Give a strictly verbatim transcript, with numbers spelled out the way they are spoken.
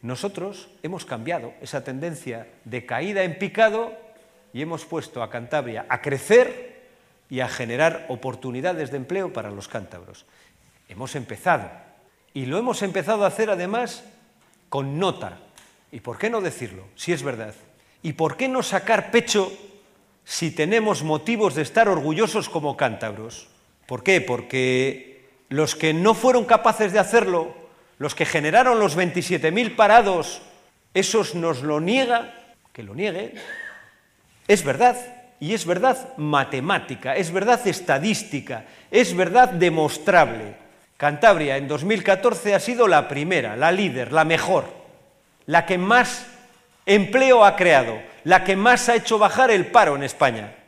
Nosotros hemos cambiado esa tendencia de caída en picado y hemos puesto a Cantabria a crecer y a generar oportunidades de empleo para los cántabros. Hemos empezado, y lo hemos empezado a hacer además con nota. ¿Y por qué no decirlo, si es verdad? ¿Y por qué no sacar pecho si tenemos motivos de estar orgullosos como cántabros? ¿Por qué? Porque los que no fueron capaces de hacerlo, los que generaron los veintisiete mil parados, esos nos lo niegan, que lo nieguen. Es verdad, y es verdad matemática, es verdad estadística, es verdad demostrable. Cantabria en dos mil catorce ha sido la primera, la líder, la mejor, la que más empleo ha creado, la que más ha hecho bajar el paro en España.